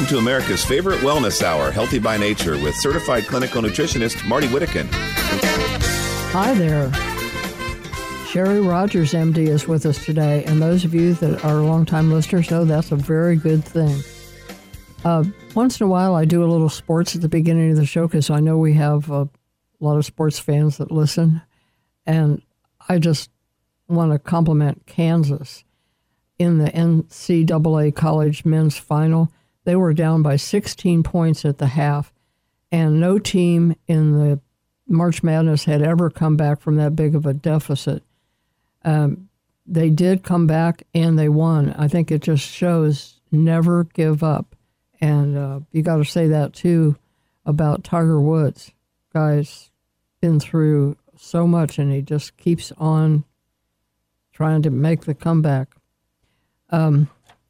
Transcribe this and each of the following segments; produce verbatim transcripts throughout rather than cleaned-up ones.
Welcome to America's favorite wellness hour, Healthy by Nature, with certified clinical nutritionist Marty Whittakin. Hi there. Sherry Rogers, M D, is with us today, and those of you that are longtime listeners know that's a very good thing. Uh, once in a while, I do a little sports at the beginning of the show because I know we have a lot of sports fans that listen, and I just want to compliment Kansas. In the N C double A college men's final, they were down by sixteen points at the half, and no team in the March Madness had ever come back from that big of a deficit. Um, they did come back, and they won. I think it just shows never give up. And uh, you got to say that, too, about Tiger Woods. Guy's been through so much, and he just keeps on trying to make the comeback. Um,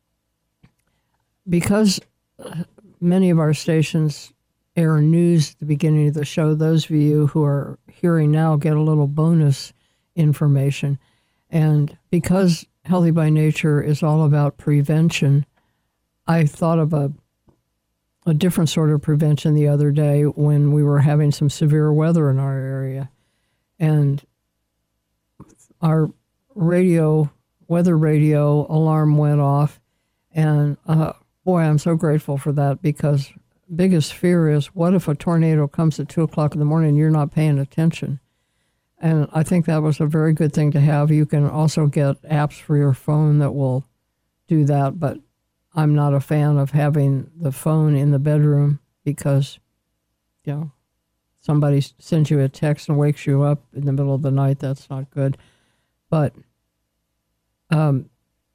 because many of our stations air news at the beginning of the show, those of you who are hearing now get a little bonus information. And because Healthy by Nature is all about prevention, I thought of a a different sort of prevention the other day when we were having some severe weather in our area. And our radio, weather radio alarm went off. And uh, boy, I'm so grateful for that, because biggest fear is, what if a tornado comes at two o'clock in the morning and you're not paying attention? And I think that was a very good thing to have. You can also get apps for your phone that will do that, but I'm not a fan of having the phone in the bedroom because, you know, somebody sends you a text and wakes you up in the middle of the night. That's not good. But um,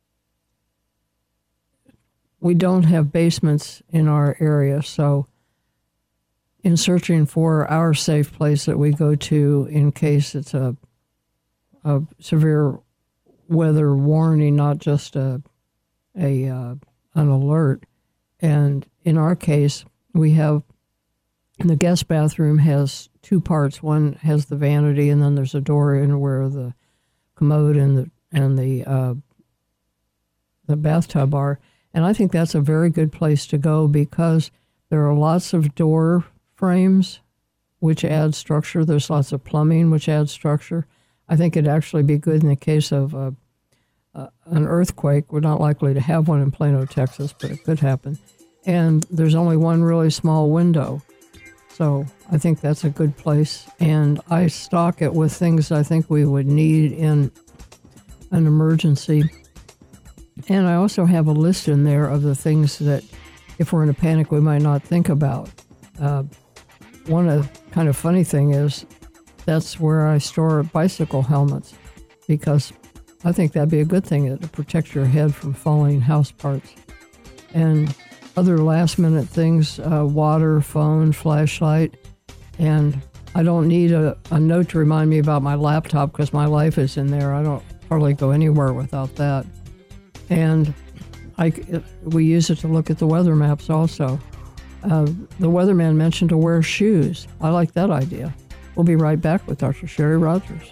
we don't have basements in our area, so in searching for our safe place that we go to in case it's a, a severe weather warning, not just a a uh, an alert. And in our case, we have, the guest bathroom has two parts. One has the vanity, and then there's a door in where the commode and the and the uh, the bathtub are. And I think that's a very good place to go because there are lots of door frames, which add structure. There's lots of plumbing, which adds structure. I think it'd actually be good in the case of uh, uh, an earthquake. We're not likely to have one in Plano, Texas, but it could happen. And there's only one really small window. So I think that's a good place. And I stock it with things I think we would need in an emergency. And I also have a list in there of the things that, if we're in a panic, we might not think about. Uh, one of the kind of funny thing is that's where I store bicycle helmets, because I think that'd be a good thing to protect your head from falling house parts. And other last-minute things, uh, water, phone, flashlight. And I don't need a, a note to remind me about my laptop because my life is in there. I don't hardly go anywhere without that. And I, we use it to look at the weather maps also. Uh, the weatherman mentioned to wear shoes. I like that idea. We'll be right back with Doctor Sherry Rogers.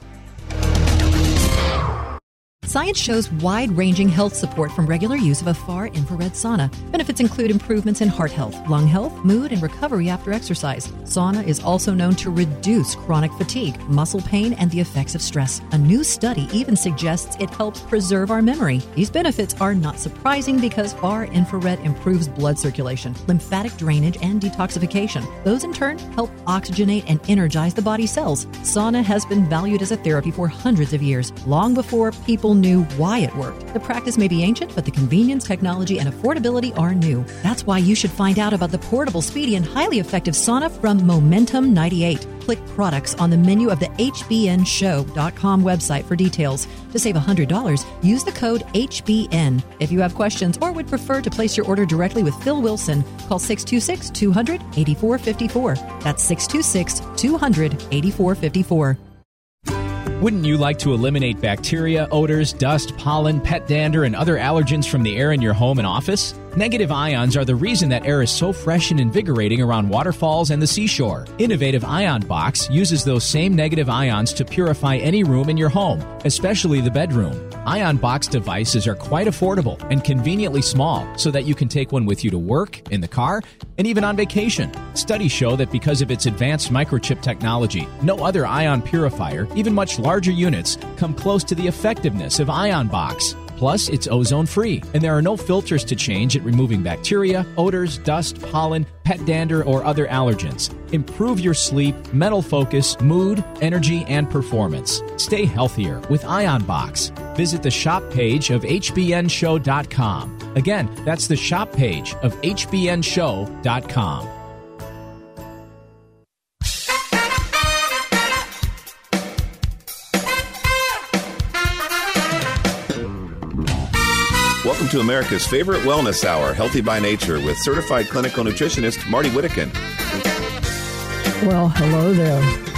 Science shows wide-ranging health support from regular use of a far-infrared sauna. Benefits include improvements in heart health, lung health, mood, and recovery after exercise. Sauna is also known to reduce chronic fatigue, muscle pain, and the effects of stress. A new study even suggests it helps preserve our memory. These benefits are not surprising because far-infrared improves blood circulation, lymphatic drainage, and detoxification. Those, in turn, help oxygenate and energize the body cells. Sauna has been valued as a therapy for hundreds of years, long before people knew why it worked. The practice may be ancient, but the convenience, technology, and affordability are new. That's why you should find out about the portable, speedy, and highly effective sauna from Momentum ninety-eight. Click products on the menu of the H B N show dot com website for details. To save one hundred dollars, use the code H B N. If you have questions or would prefer to place your order directly with Phil Wilson, call six two six, two hundred, eighty-four fifty-four. That's six two six, two hundred, eighty-four fifty-four. Wouldn't you like to eliminate bacteria, odors, dust, pollen, pet dander, and other allergens from the air in your home and office? Negative ions are the reason that air is so fresh and invigorating around waterfalls and the seashore. Innovative Ion Box uses those same negative ions to purify any room in your home, especially the bedroom. Ion Box devices are quite affordable and conveniently small so that you can take one with you to work, in the car, and even on vacation. Studies show that because of its advanced microchip technology, no other ion purifier, even much larger units, come close to the effectiveness of Ion Box. Plus, it's ozone-free, and there are no filters to change at removing bacteria, odors, dust, pollen, pet dander, or other allergens. Improve your sleep, mental focus, mood, energy, and performance. Stay healthier with Ion Box. Visit the shop page of H B N show dot com. Again, that's the shop page of H B N show dot com. Welcome to America's favorite wellness hour, Healthy by Nature, with certified clinical nutritionist Marty Whittakin. Well, hello there.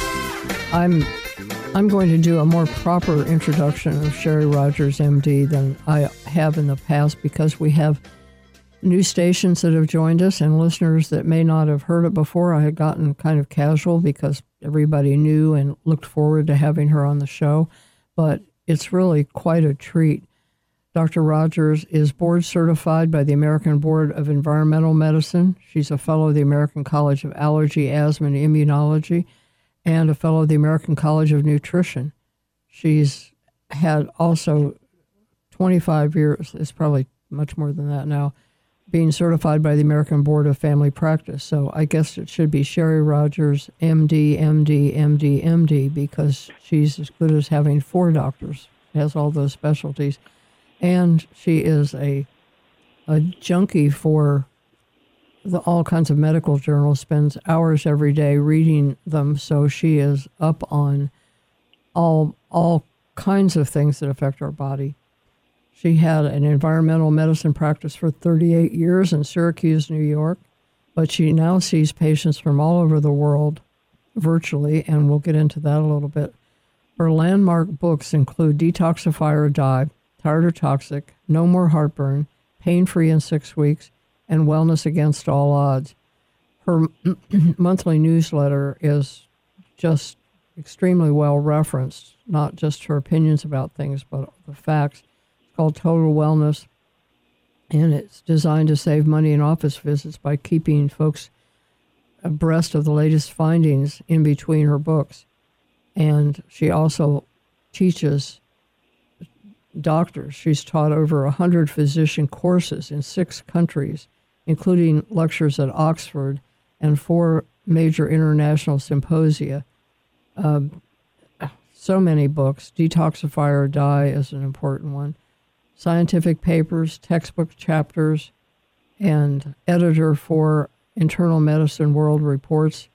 I'm I'm going to do a more proper introduction of Sherry Rogers, M D, than I have in the past because we have new stations that have joined us and listeners that may not have heard it before. I had gotten kind of casual because everybody knew and looked forward to having her on the show, but it's really quite a treat. Doctor Rogers is board certified by the American Board of Environmental Medicine. She's a fellow of the American College of Allergy, Asthma, and Immunology, and a fellow of the American College of Nutrition. She's had also twenty-five years, it's probably much more than that now, being certified by the American Board of Family Practice. So I guess it should be Sherry Rogers, M D, M D, M D, M D, because she's as good as having four doctors. She has all those specialties. And she is a a junkie for the, all kinds of medical journals, spends hours every day reading them. So she is up on all all kinds of things that affect our body. She had an environmental medicine practice for thirty-eight years in Syracuse, New York, but she now sees patients from all over the world virtually, and we'll get into that a little bit. Her landmark books include Detoxify or Die, Tired or Toxic, No More Heartburn, Pain-Free in Six Weeks, and Wellness Against All Odds. Her monthly newsletter is just extremely well referenced, not just her opinions about things, but the facts. It's called Total Wellness, and it's designed to save money in office visits by keeping folks abreast of the latest findings in between her books. And she also teaches doctors. She's taught over one hundred physician courses in six countries, including lectures at Oxford and four major international symposia. Um, so many books. Detoxify or Die is an important one. Scientific papers, textbook chapters, and editor for Internal Medicine World Reports,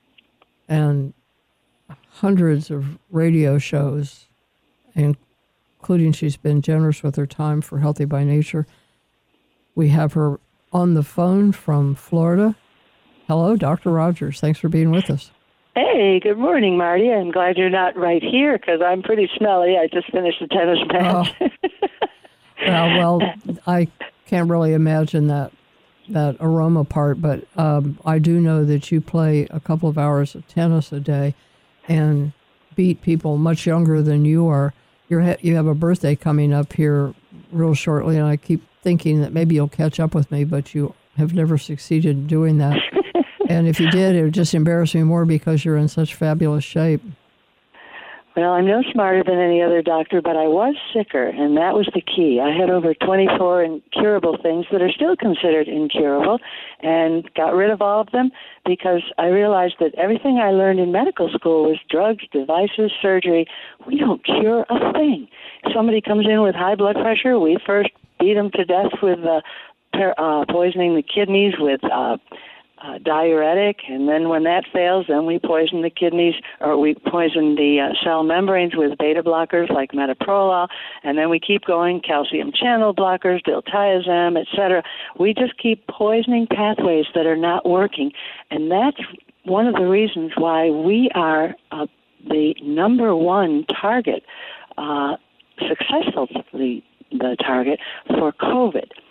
and hundreds of radio shows, and including she's been generous with her time for Healthy by Nature. We have her on the phone from Florida. Hello, Doctor Rogers. Thanks for being with us. Hey, good morning, Marty. I'm glad you're not right here because I'm pretty smelly. I just finished a tennis match. Oh. well, well, I can't really imagine that that aroma part, but um, I do know that you play a couple of hours of tennis a day and beat people much younger than you are. You're, you have a birthday coming up here real shortly, and I keep thinking that maybe you'll catch up with me, but you have never succeeded in doing that. And if you did, it would just embarrass me more because you're in such fabulous shape. Well, I'm no smarter than any other doctor, but I was sicker, and that was the key. I had over twenty-four incurable things that are still considered incurable, and got rid of all of them because I realized that everything I learned in medical school was drugs, devices, surgery. We don't cure a thing. If somebody comes in with high blood pressure, we first beat them to death with uh, per, uh, poisoning the kidneys with uh, Uh, diuretic, and then when that fails, then we poison the kidneys, or we poison the uh, cell membranes with beta blockers like metoprolol, and then we keep going, calcium channel blockers, diltiazem, et cetera. We just keep poisoning pathways that are not working, and that's one of the reasons why we are uh, the number one target, uh, successfully the target for COVID.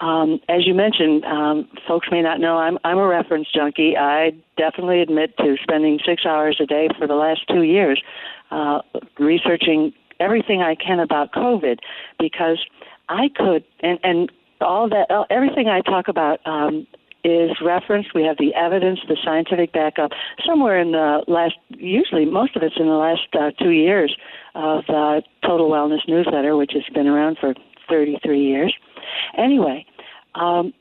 Um, as you mentioned, um, folks may not know I'm, I'm a reference junkie. I definitely admit to spending six hours a day for the last two years uh, researching everything I can about COVID, because I could, and, and all that, everything I talk about um, is referenced. We have the evidence, the scientific backup, somewhere in the last, usually most of it's in the last uh, two years of uh, Total Wellness Newsletter, which has been around for thirty-three years. Anyway, um,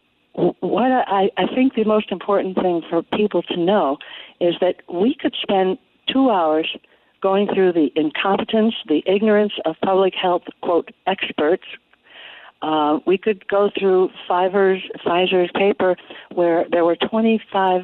what I, I think the most important thing for people to know is that we could spend two hours going through the incompetence, the ignorance of public health, quote, experts. Uh, we could go through Pfizer's, Pfizer's paper where there were twenty-five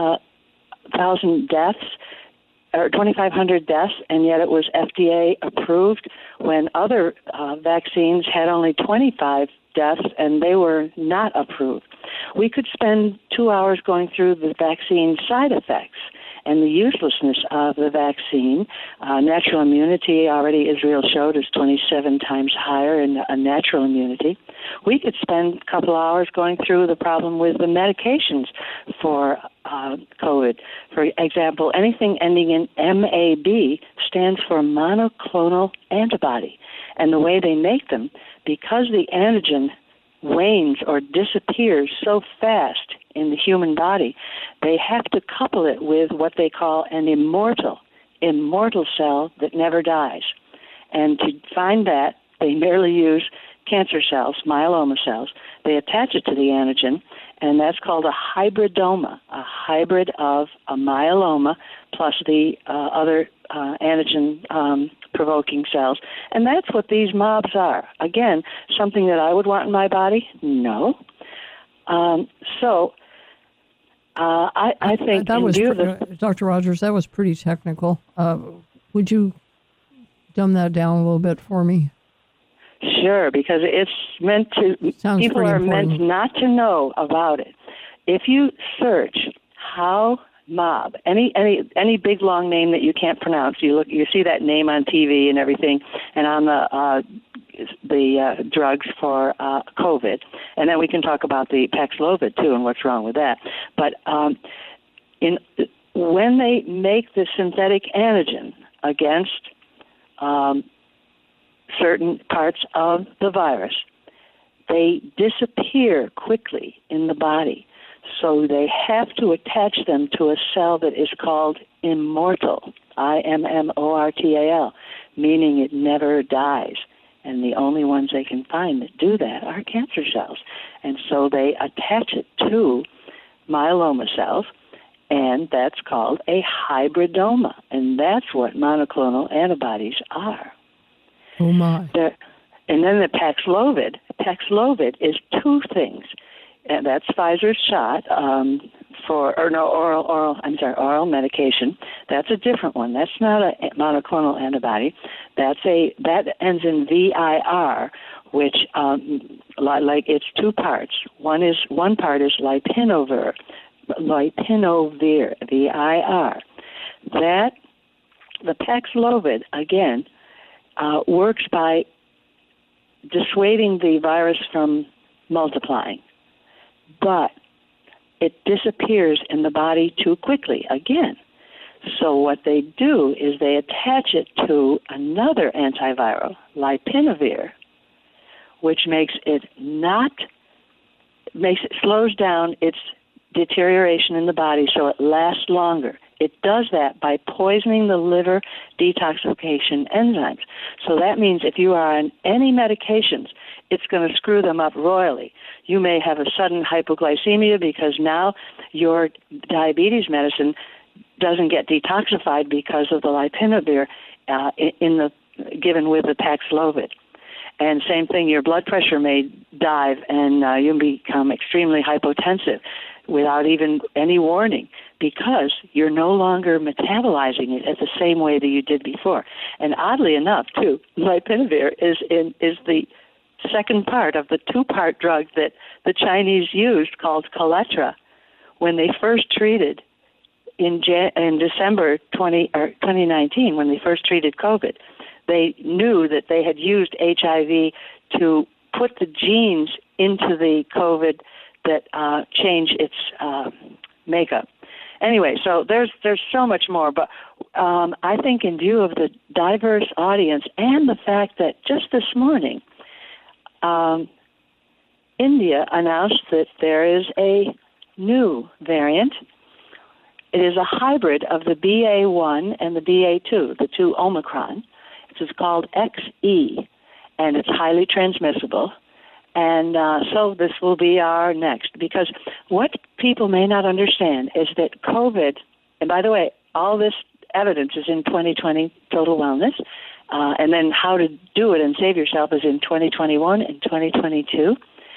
thousand deaths, or twenty-five hundred deaths, and yet it was F D A approved when other uh, vaccines had only twenty-five deaths and they were not approved. We could spend two hours going through the vaccine side effects and the uselessness of the vaccine. Uh, natural immunity, already Israel showed, is twenty-seven times higher in a natural immunity. We could spend a couple hours going through the problem with the medications for uh, COVID. For example, anything ending in M A B stands for monoclonal antibody. And the way they make them, because the antigen wanes or disappears so fast in the human body, they have to couple it with what they call an immortal, immortal cell that never dies. And to find that, they merely use cancer cells, myeloma cells. They attach it to the antigen, and that's called a hybridoma, a hybrid of a myeloma plus the uh, other uh, antigen um, provoking cells. And that's what these mobs are. Again, something that I would want in my body? No. Um, so uh, I, I think that was, pre- the, Doctor Rogers, that was pretty technical. Uh, would you dumb that down a little bit for me? Sure, because it's meant to, Sounds people are important. meant not to know about it. If you search how mob, any any any big long name that you can't pronounce, you look, you see that name on T V and everything, and on the uh, the uh, drugs for uh, COVID, and then we can talk about the Paxlovid too and what's wrong with that. But um, in when they make the synthetic antigen against um, certain parts of the virus, they disappear quickly in the body. So they have to attach them to a cell that is called immortal, I M M O R T A L, meaning it never dies. And the only ones they can find that do that are cancer cells. And so they attach it to myeloma cells, and that's called a hybridoma. And that's what monoclonal antibodies are. Oh, my. They're, and then the Paxlovid. Paxlovid is two things. And that's Pfizer's shot um, for, or no, oral, oral, I'm sorry, oral medication. That's a different one. That's not a monoclonal antibody. That's a, that ends in V I R, which, um, like, it's two parts. One is, one part is lopinavir, lopinavir, V I R. That, the Paxlovid, again, uh, works by dissuading the virus from multiplying. But it disappears in the body too quickly again. So what they do is they attach it to another antiviral, lopinavir, which makes it not, makes it slows down its deterioration in the body so it lasts longer. It does that by poisoning the liver detoxification enzymes. So that means if you are on any medications, it's going to screw them up royally. You may have a sudden hypoglycemia because now your diabetes medicine doesn't get detoxified because of the lopinavir uh, in the given with the Paxlovid. And same thing, your blood pressure may dive and uh, you become extremely hypotensive without even any warning because you're no longer metabolizing it at the same way that you did before. And oddly enough, too, lopinavir is in is the second part of the two-part drug that the Chinese used called Kaletra when they first treated in Jan- in December twenty or twenty nineteen when they first treated COVID. They knew that they had used H I V to put the genes into the COVID that uh, change its uh, makeup. Anyway, so there's there's so much more, but um, I think in view of the diverse audience and the fact that just this morning, um, India announced that there is a new variant. It is a hybrid of the B A one and the B A two, the two Omicron. It's called X E, and it's highly transmissible. And uh, so this will be our next, because what people may not understand is that COVID, and by the way, all this evidence is in twenty twenty Total Wellness, uh, and then how to do it and save yourself is in twenty twenty-one and twenty twenty-two.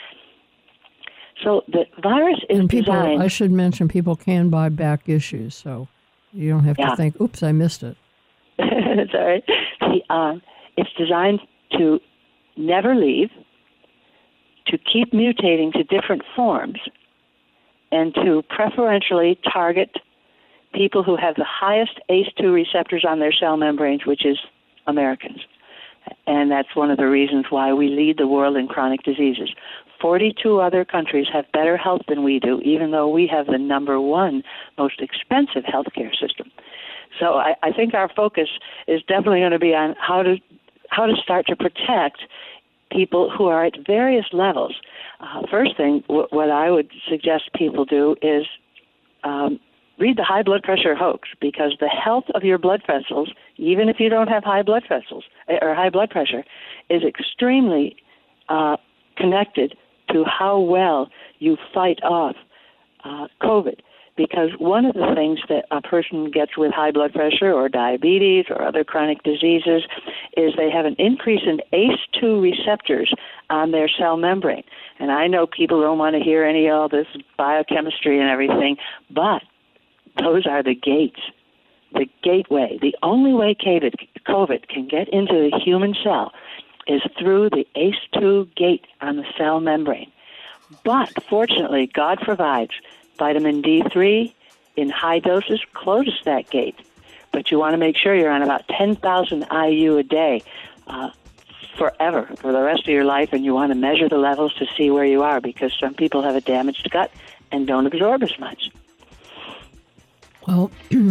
So the virus is and people, designed... I should mention people can buy back issues, so you don't have yeah. to think, oops, I missed it. That's all right. The, uh, it's designed to never leave, to keep mutating to different forms, and to preferentially target people who have the highest A C E two receptors on their cell membranes, which is Americans. And that's one of the reasons why we lead the world in chronic diseases. forty-two other countries have better health than we do, even though we have the number one most expensive healthcare system. So I, I think our focus is definitely going to be on how to how to start to protect people who are at various levels. Uh, first thing, w- what I would suggest people do is um, read the high blood pressure hoax, because the health of your blood vessels, even if you don't have high blood vessels or high blood pressure, is extremely uh, connected to how well you fight off uh, COVID. Because one of the things that a person gets with high blood pressure or diabetes or other chronic diseases is they have an increase in A C E two receptors on their cell membrane. And I know people don't want to hear any of all this biochemistry and everything, but those are the gates, the gateway. The only way COVID can get into the human cell is through the A C E two gate on the cell membrane. But fortunately, God provides vitamin D three in high doses closes that gate. But you want to make sure you're on about ten thousand I U a day uh, forever, for the rest of your life, and you want to measure the levels to see where you are, because some people have a damaged gut and don't absorb as much. Well,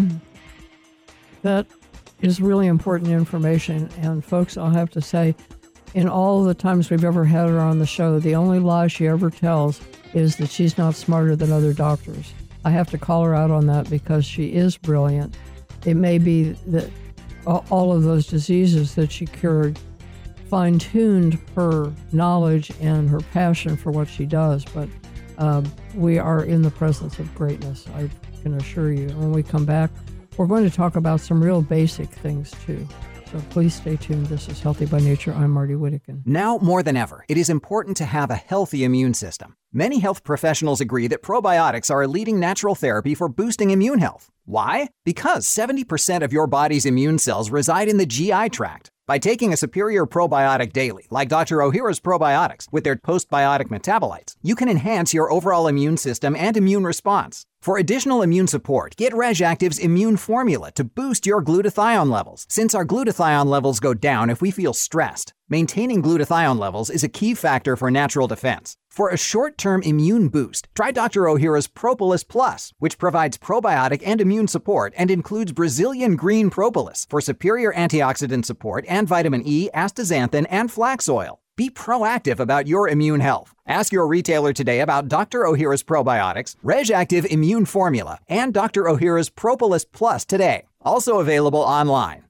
that is really important information. And folks, I'll have to say, in all the times we've ever had her on the show, the only lie she ever tells is that she's not smarter than other doctors. I have to call her out on that, because she is brilliant. It may be that all of those diseases that she cured fine-tuned her knowledge and her passion for what she does, but um, we are in the presence of greatness, I can assure you. When we come back, we're going to talk about some real basic things too. So please stay tuned. This is Healthy by Nature. I'm Marty Whittekin. Now more than ever, it is important to have a healthy immune system. Many health professionals agree that probiotics are a leading natural therapy for boosting immune health. Why? Because seventy percent of your body's immune cells reside in the G I tract. By taking a superior probiotic daily, like Doctor Ohhira's probiotics, with their postbiotic metabolites, you can enhance your overall immune system and immune response. For additional immune support, get RegActive's Immune Formula to boost your glutathione levels, since our glutathione levels go down if we feel stressed. Maintaining glutathione levels is a key factor for natural defense. For a short-term immune boost, try Doctor Ohhira's Propolis Plus, which provides probiotic and immune support and includes Brazilian green propolis for superior antioxidant support and vitamin E, astaxanthin, and flax oil. Be proactive about your immune health. Ask your retailer today about Doctor Ohhira's probiotics, RegActive Immune Formula, and Doctor Ohhira's Propolis Plus today. Also available online.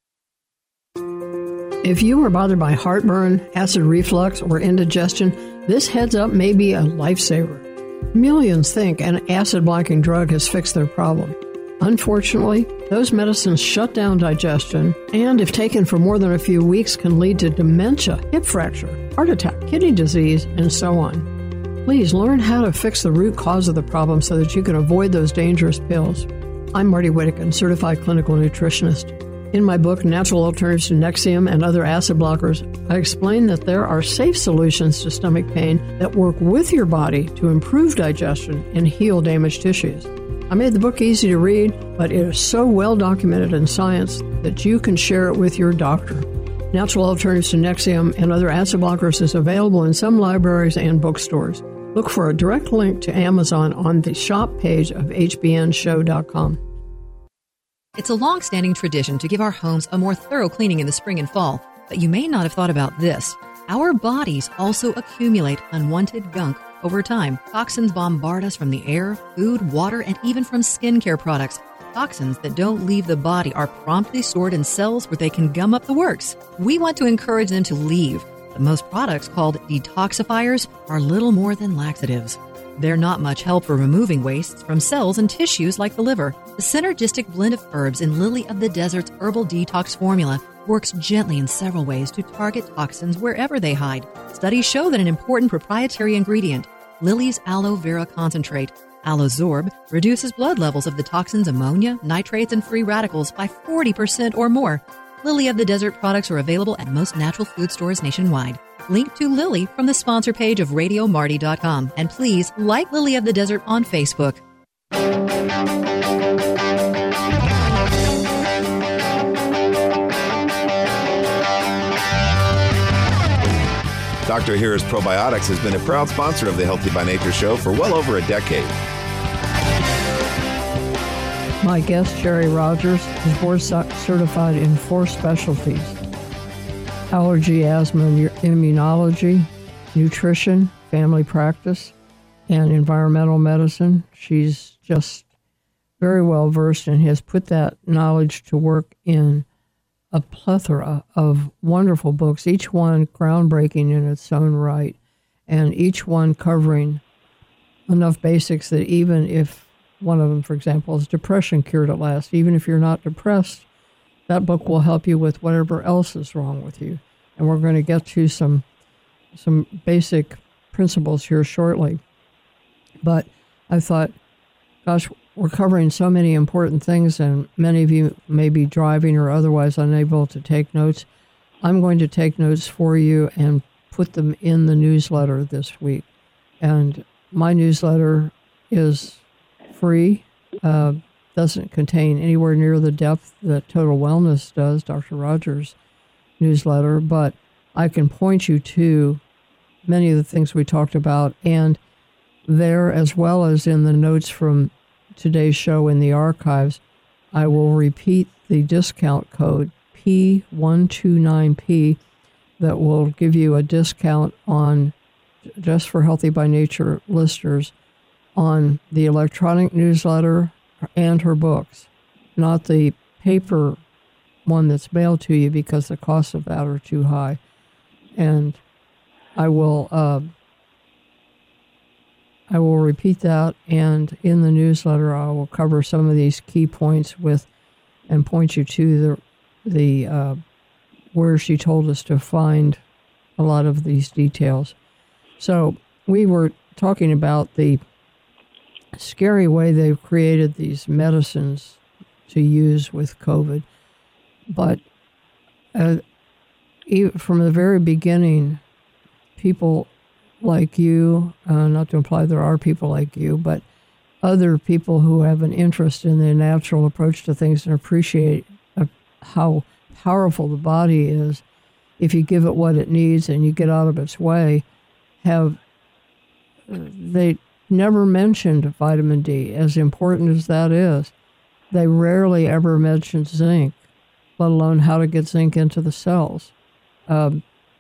If you are bothered by heartburn, acid reflux, or indigestion, this heads up may be a lifesaver. Millions think an acid-blocking drug has fixed their problem. Unfortunately, those medicines shut down digestion, and if taken for more than a few weeks, can lead to dementia, hip fracture, heart attack, kidney disease, and so on. Please learn how to fix the root cause of the problem so that you can avoid those dangerous pills. I'm Marty Whittekin, certified clinical nutritionist. In my book, Natural Alternatives to Nexium and Other Acid Blockers, I explain that there are safe solutions to stomach pain that work with your body to improve digestion and heal damaged tissues. I made the book easy to read, but it is so well documented in science that you can share it with your doctor. Natural Alternatives to Nexium and other acid blockers is available in some libraries and bookstores. Look for a direct link to Amazon on the shop page of H B N show dot com. It's a long-standing tradition to give our homes a more thorough cleaning in the spring and fall, but you may not have thought about this. Our bodies also accumulate unwanted gunk over time. Toxins bombard us from the air, food, water, and even from skincare products. Toxins that don't leave the body are promptly stored in cells where they can gum up the works. We want to encourage them to leave. But most products called detoxifiers are little more than laxatives. They're not much help for removing wastes from cells and tissues like the liver. The synergistic blend of herbs in Lily of the Desert's herbal detox formula works gently in several ways to target toxins wherever they hide. Studies show that an important proprietary ingredient, Lily's aloe vera concentrate, Alozorb, reduces blood levels of the toxins ammonia, nitrates, and free radicals by forty percent or more. Lily of the Desert products are available at most natural food stores nationwide. Link to Lily from the sponsor page of radio marty dot com. And please like Lily of the Desert on Facebook. Doctor Here's Probiotics has been a proud sponsor of the Healthy by Nature show for well over a decade. My guest, Sherry Rogers, is board certified in four specialties: allergy, asthma, immunology, nutrition, family practice, and environmental medicine. She's just very well versed and has put that knowledge to work in a plethora of wonderful books, each one groundbreaking in its own right, and each one covering enough basics that even if one of them, for example, is Depression Cured at Last, even if you're not depressed, that book will help you with whatever else is wrong with you. And we're going to get to some some basic principles here shortly. But I thought, gosh, we're covering so many important things, and many of you may be driving or otherwise unable to take notes. I'm going to take notes for you and put them in the newsletter this week. And my newsletter is free, uh, doesn't contain anywhere near the depth that Total Wellness does, Doctor Rogers' newsletter, but I can point you to many of the things we talked about, and there, as well as in the notes from today's show in the archives, I will repeat the discount code P one two nine P that will give you a discount on, just for Healthy by Nature listeners, on the electronic newsletter and her books, not the paper one that's mailed to you because the costs of that are too high. And I will uh, I will repeat that, and in the newsletter I will cover some of these key points with and point you to the the uh, where she told us to find a lot of these details. So we were talking about the scary way they've created these medicines to use with COVID. But uh, even from the very beginning, people like you, uh, not to imply there are people like you, but other people who have an interest in the natural approach to things and appreciate uh, how powerful the body is if you give it what it needs and you get out of its way, have they never mentioned vitamin D, as important as that is. They rarely ever mention zinc, let alone how to get zinc into the cells. Um,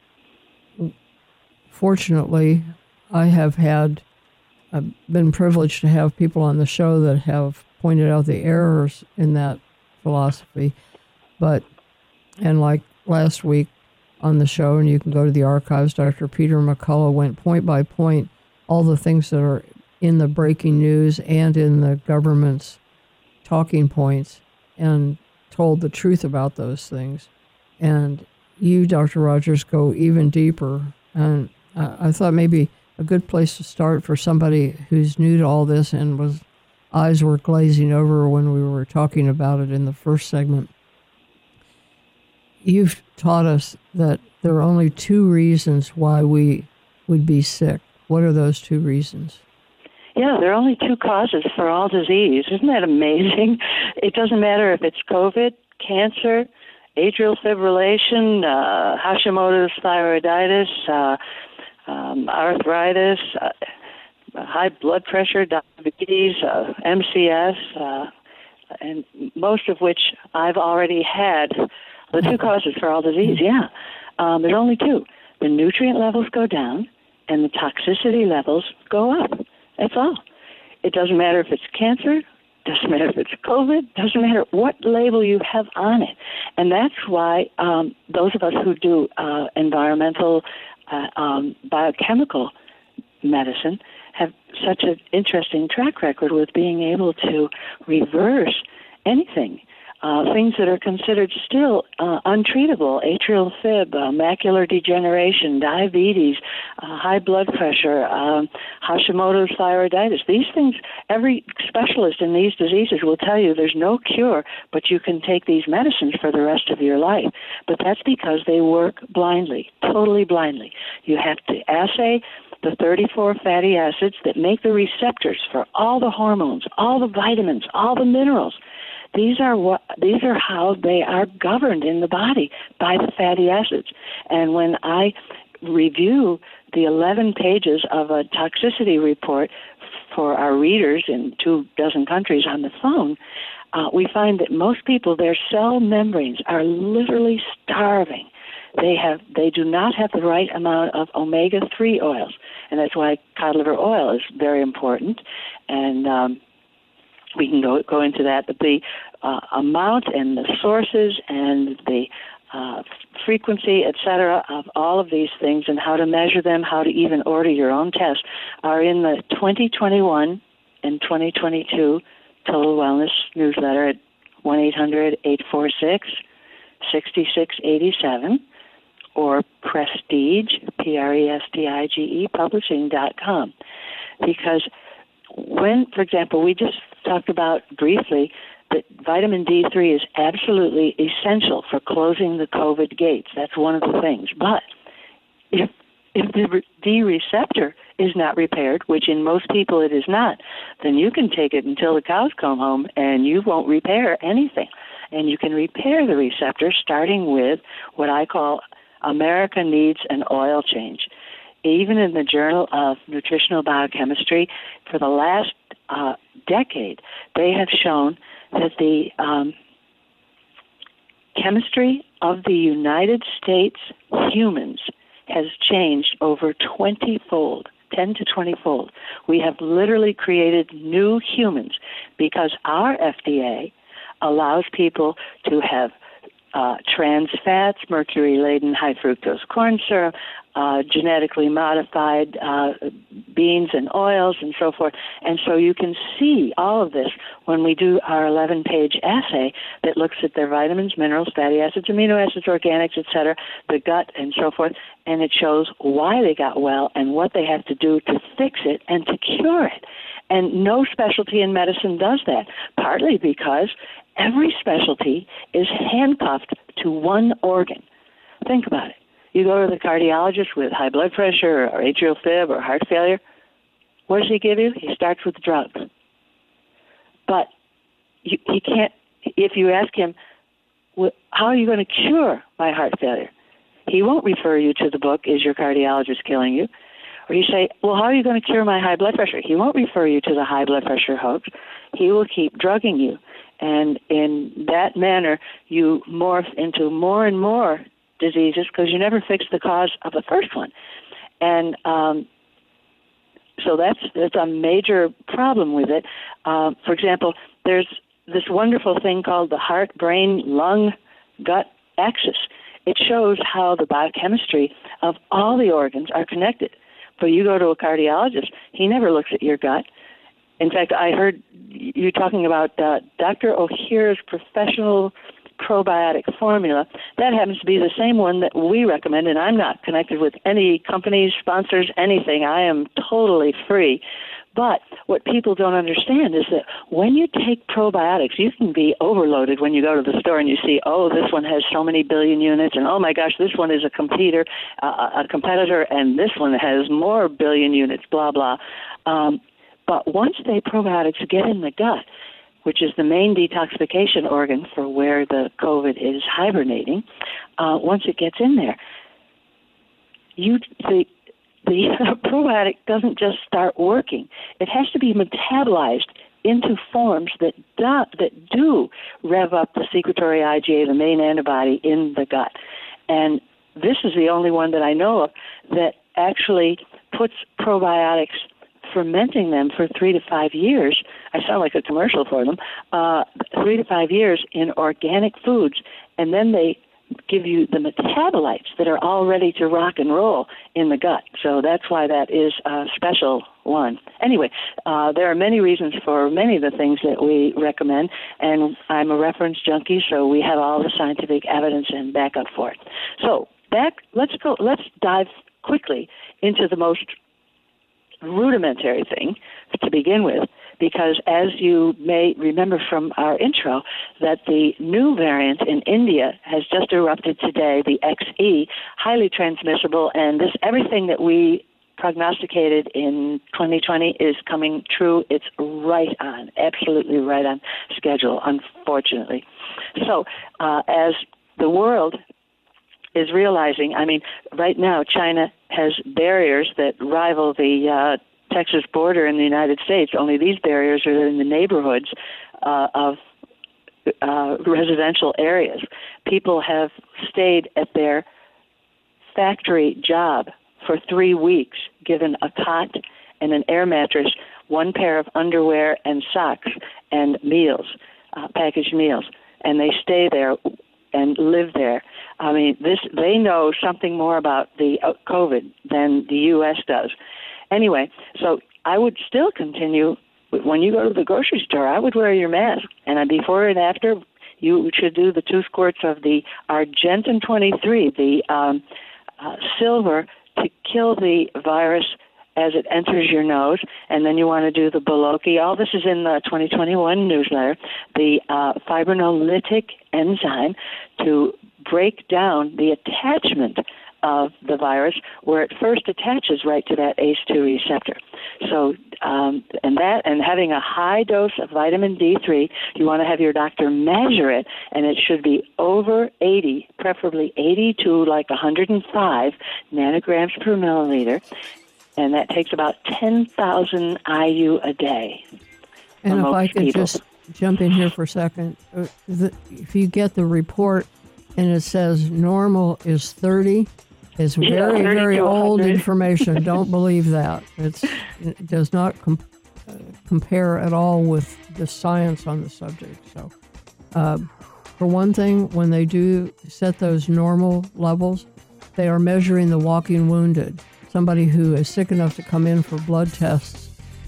fortunately, I have had, I've been privileged to have people on the show that have pointed out the errors in that philosophy. But, and like last week on the show, and you can go to the archives, Doctor Peter McCullough went point by point all the things that are in the breaking news and in the government's talking points and told the truth about those things. And you, Doctor Rogers, go even deeper. And I thought maybe a good place to start for somebody who's new to all this and was eyes were glazing over when we were talking about it in the first segment. You've taught us that there are only two reasons why we would be sick. What are those two reasons? Yeah, there are only two causes for all disease. Isn't that amazing? It doesn't matter if it's COVID, cancer, atrial fibrillation, uh, Hashimoto's thyroiditis, uh, um, arthritis, uh, high blood pressure, diabetes, uh, M C S, uh, and most of which I've already had. The two causes for all disease, yeah. Um, there's only two. The nutrient levels go down and the toxicity levels go up. That's all. It doesn't matter if it's cancer, doesn't matter if it's COVID, doesn't matter what label you have on it. And that's why um, those of us who do uh, environmental, uh, um, biochemical medicine have such an interesting track record with being able to reverse anything. Uh, things that are considered still uh, untreatable, atrial fib, uh, macular degeneration, diabetes, uh, high blood pressure, um, Hashimoto's thyroiditis. These things, every specialist in these diseases will tell you there's no cure, but you can take these medicines for the rest of your life. But that's because they work blindly, totally blindly. You have to assay the thirty-four fatty acids that make the receptors for all the hormones, all the vitamins, all the minerals. These are what these are how they are governed in the body by the fatty acids. And when I review the eleven pages of a toxicity report for our readers in two dozen countries on the phone, uh, we find that most people, their cell membranes are literally starving. They have they do not have the right amount of omega three oils, and that's why cod liver oil is very important. And um, we can go go into that, but the uh, amount and the sources and the uh, frequency, et cetera, of all of these things and how to measure them, how to even order your own test, are in the twenty twenty-one and twenty twenty-two Total Wellness newsletter at one eight hundred eight four six six six eight seven or Prestige, P R E S T I G E, publishing dot com. Because when, for example, we just talked about briefly that vitamin D three is absolutely essential for closing the COVID gates. That's one of the things. But if if the D receptor is not repaired, which in most people it is not, then you can take it until the cows come home and you won't repair anything. And you can repair the receptor starting with what I call America Needs an Oil Change. Even in the Journal of Nutritional Biochemistry, for the last uh, decade, they have shown that the um, chemistry of the United States humans has changed over twenty-fold, ten to twenty-fold. We have literally created new humans because our F D A allows people to have Uh, trans fats, mercury-laden high fructose corn syrup, uh, genetically modified uh, beans and oils, and so forth. And so you can see all of this when we do our eleven-page assay that looks at their vitamins, minerals, fatty acids, amino acids, organics, et cetera, the gut, and so forth. And it shows why they got well and what they have to do to fix it and to cure it. And no specialty in medicine does that, partly because every specialty is handcuffed to one organ. Think about it. You go to the cardiologist with high blood pressure or atrial fib or heart failure. What does he give you? He starts with drugs. But you, he can't, if you ask him, well, how are you going to cure my heart failure? He won't refer you to the book, Is Your Cardiologist Killing You? Or you say, well, how are you going to cure my high blood pressure? He won't refer you to the high blood pressure hoax. He will keep drugging you. And in that manner, you morph into more and more diseases because you never fix the cause of the first one. And um, so that's, that's a major problem with it. Uh, for example, there's this wonderful thing called the heart, brain, lung, gut axis. It shows how the biochemistry of all the organs are connected. But you go to a cardiologist, he never looks at your gut. In fact, I heard you talking about uh, Doctor O'Here's professional probiotic formula. That happens to be the same one that we recommend, and I'm not connected with any companies, sponsors, anything. I am totally free. But what people don't understand is that when you take probiotics, you can be overloaded when you go to the store and you see, oh, this one has so many billion units, and oh my gosh, this one is a competitor, uh, a competitor, and this one has more billion units, blah, blah. Um, but once the probiotics get in the gut, which is the main detoxification organ for where the COVID is hibernating, uh, once it gets in there, you the the probiotic doesn't just start working. It has to be metabolized into forms that do, that do rev up the secretory IgA, the main antibody in the gut. And this is the only one that I know of that actually puts probiotics, fermenting them for three to five years. I sound like a commercial for them. Uh, three to five years in organic foods, and then they give you the metabolites that are all ready to rock and roll in the gut. So that's why that is a special one. Anyway, uh, there are many reasons for many of the things that we recommend, and I'm a reference junkie, so we have all the scientific evidence and backup for it. So back, let's go. Let's dive quickly into the most rudimentary thing to begin with, because as you may remember from our intro, that the new variant in India has just erupted today, the X E, highly transmissible, and this everything that we prognosticated in twenty twenty is coming true. It's right on, absolutely right on schedule, unfortunately. So uh, as the world is realizing, I mean, right now China has barriers that rival the uh, Texas border in the United States, only these barriers are in the neighborhoods uh, of uh, residential areas. People have stayed at their factory job for three weeks, given a cot and an air mattress, one pair of underwear and socks, and meals, uh, packaged meals, and they stay there and live there. I mean, this they know something more about the uh, COVID than the U S does. Anyway, so I would still continue, when you go to the grocery store, I would wear your mask, and before and after, you should do the two squirts of the Argentin twenty-three, the um, uh, silver, to kill the virus as it enters your nose, and then you want to do the Boloki. All this is in the twenty twenty-one newsletter, the uh, fibrinolytic enzyme to break down the attachment of the virus, where it first attaches right to that A C E two receptor. So, um, and that, and having a high dose of vitamin D three, you want to have your doctor measure it, and it should be over eighty, preferably eighty to like one hundred five nanograms per milliliter, and that takes about ten thousand I U a day. And if I could people. just jump in here for a second, uh, the, if you get the report and it says normal is thirty, it's very, yeah, very old information. Don't believe that. It's, it does not com- uh, compare at all with the science on the subject. So, uh, for one thing, when they do set those normal levels, they are measuring the walking wounded, somebody who is sick enough to come in for blood tests,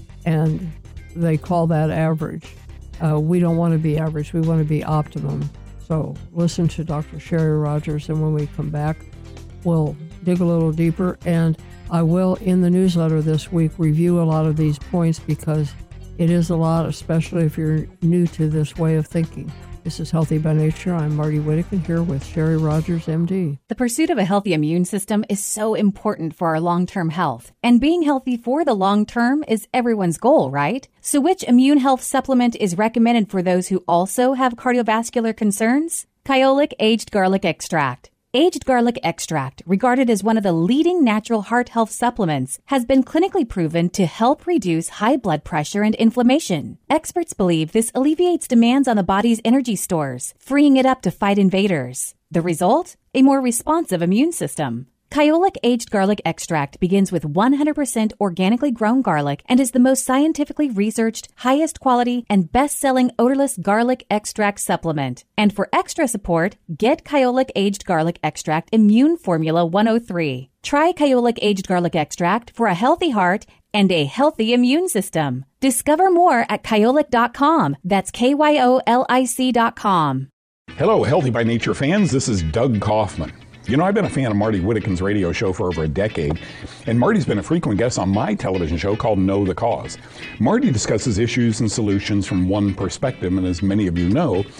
and they call that average. Uh, we don't want to be average. We want to be optimum. So listen to Doctor Sherry Rogers, and when we come back, we'll dig a little deeper. And I will, in the newsletter this week, review a lot of these points because it is a lot, especially if you're new to this way of thinking. This is Healthy by Nature. I'm Marty Whittakin here with Sherry Rogers, M D. The pursuit of a healthy immune system is so important for our long-term health. And being healthy for the long term is everyone's goal, right? So which immune health supplement is recommended for those who also have cardiovascular concerns? Kyolic Aged Garlic Extract. Aged garlic extract, regarded as one of the leading natural heart health supplements, has been clinically proven to help reduce high blood pressure and inflammation. Experts believe this alleviates demands on the body's energy stores, freeing it up to fight invaders. The result? A more responsive immune system. Kyolic Aged Garlic Extract begins with one hundred percent organically grown garlic and is the most scientifically researched, highest quality, and best-selling odorless garlic extract supplement. And for extra support, get Kyolic Aged Garlic Extract Immune Formula one oh three. Try Kyolic Aged Garlic Extract for a healthy heart and a healthy immune system. Discover more at kyolic dot com. That's K Y O L I C dot com. Hello, Healthy by Nature fans. This is Doug Kaufman. You know, I've been a fan of Marty Whittakin's radio show for over a decade, and Marty's been a frequent guest on my television show called Know the Cause. Marty discusses issues and solutions from one perspective, and as many of you know,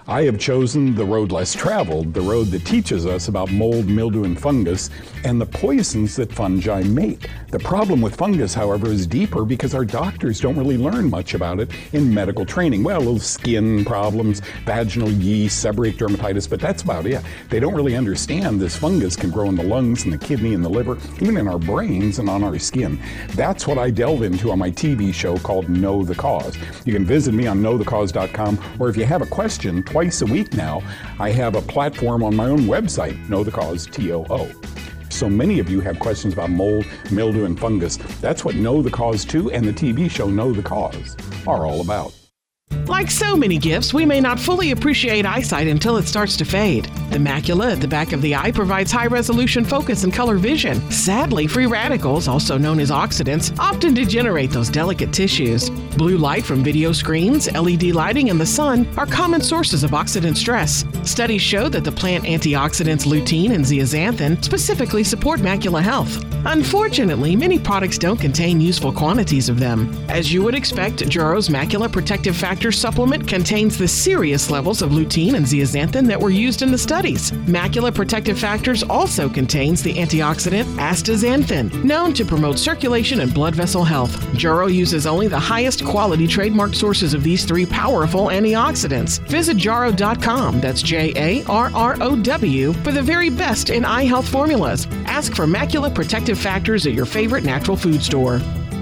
I have chosen the road less traveled, the road that teaches us about mold, mildew, and fungus, and the poisons that fungi make. The problem with fungus, however, is deeper because our doctors don't really learn much about it in medical training. Well, little skin problems, vaginal yeast, seborrheic dermatitis, but that's about it. They don't really understand this fungus can grow in the lungs and the kidney and the liver, even in our brains and on our skin. That's what I delve into on my T V show called Know the Cause. You can visit me on know the cause dot com, or if you have a question, twice a week now, I have a platform on my own website, Know the Cause, T O O. So many of you have questions about mold, mildew, and fungus. That's what Know the Cause two and the T V show Know the Cause are all about. Like so many gifts, we may not fully appreciate eyesight until it starts to fade. The macula at the back of the eye provides high-resolution focus and color vision. Sadly, free radicals, also known as oxidants, often degenerate those delicate tissues. Blue light from video screens, L E D lighting, and the sun are common sources of oxidant stress. Studies show that the plant antioxidants lutein and zeaxanthin specifically support macula health. Unfortunately, many products don't contain useful quantities of them. As you would expect, Juro's Macula Protective Factor supplement contains the serious levels of lutein and zeaxanthin that were used in the studies. Macula Protective Factors also contains the antioxidant astaxanthin, known to promote circulation and blood vessel health. Juro uses only the highest quality trademark sources of these three powerful antioxidants. Visit Jarrow dot com, that's J A R R O W, for the very best in eye health formulas. Ask for Macula Protective Factors at your favorite natural food store.